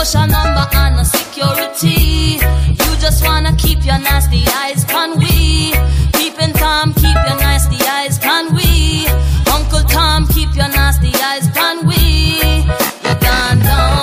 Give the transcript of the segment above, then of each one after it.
social number and no security. You just wanna keep your nasty eyes on we. Peeping Tom, keep your nasty eyes on we. Uncle Tom, keep your nasty eyes on we. You're gone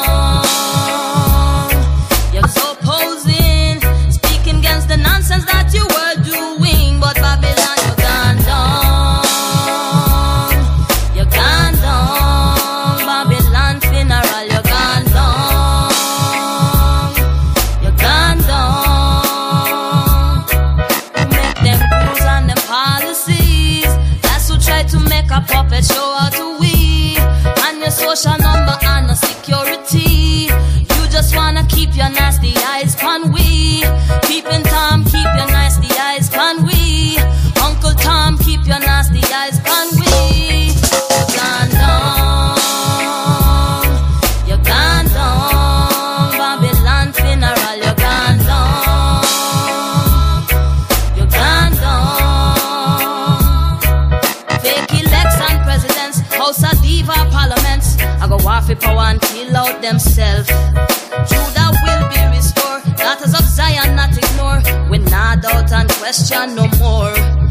down. You're so posing, speaking against the nonsense that you were doing. But Babylon, you're gone down. You're gone down. Babylon funeral, you're gone down. You're gone down. You make them rules and them policies. That's who try to make a puppet show out to we. And your social number and no security. You just wanna keep your nasty eyes on we. Peeping Tom, keep your nasty eyes on we. Uncle Tom, keep your nasty eyes on we. You're gone down. You're gone down. Babylon funeral, you're gone down. You're gone down. Fake election presidents, House of Diva parliaments. I go war for power and kill out themselves. Judah will be restored. Daughters of Zion not ignore. We not doubt and question no more.